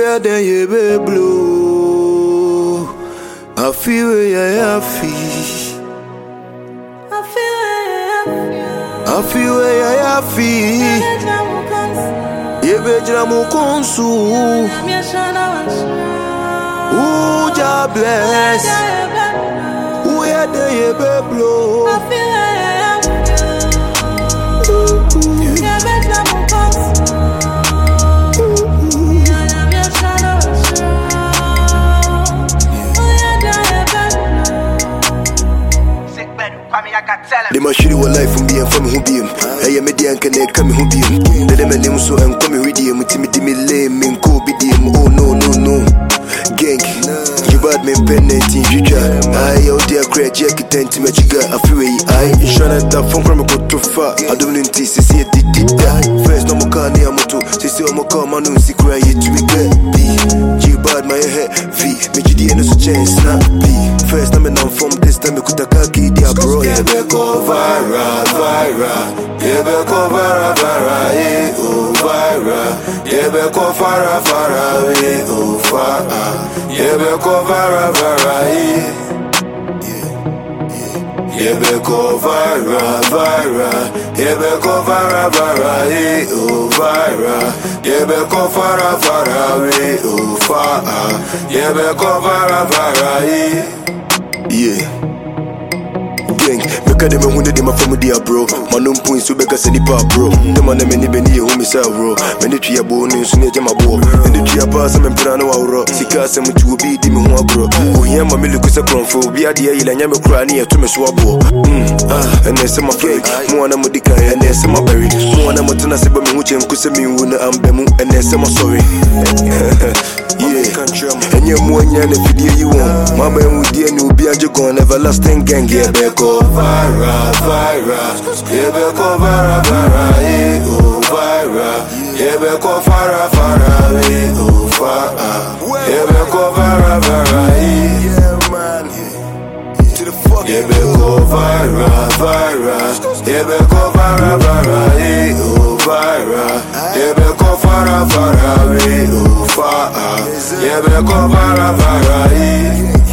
yeah, then you be blue. I feel it, yeah, I feel. I feel it, yeah, I feel. Yeah, baby, I'm konsu. Ooh, God bless. Ooh, yeah, then you be blue. They must shoot you a life from being from who being. I am a dear and can they come who being. Let them and them so and come with him. Timmy lame and co be dim. Oh no. Gang, you bad me penalty. You try. I out there create jack it and to make you got a free. I shut at that phone from a good too far. I don't need to see it. First, no more car near moto. See, I'm a car man who see cry to me get B. You bad my head V. Make you the end of the chance. Not B. First, I'm from this time. I could have key dia bro. Yeah, be go viral. Yeah, be go viral. Yeah, oh viral. Yeah, be go far away. Oh far. Yeah, be go viral. Yeah, be go viral. Yeah, be go viral. Yeah, oh viral. Yeah, be go far away. Oh far. Yeah, be go viral. Yeah. Gang, make them who they my family bro. Manum points so beka send pa bro. The man me ni beni e home sell bro. Me ni tria bo ni so ne jama bo. And the tria pass me pura no awro. Sika sem tu obi di me ho bro. O hia ma me le kusa kronfo obi ade ya yila nya me kura ni e to me so abo. And then some fake. Mo na mo dika and then some berry. Mo na mo tuna se ba me hu chem kusa mi wu na ambemu and then some sorry. Yeah, and you're more than a video you want. My man with the new be and you gone everlasting gang. Yeah, be go viral. Yeah, be go viral. Yeah, oh viral. Yeah, be go far away. Oh far. Yeah, be go viral. Yeah, man. To the fuck. Yeah, be go viral. Yeah, be go viral. Yeah, oh viral. Yeah, be go far away. Oh far. Yeah, be go viral.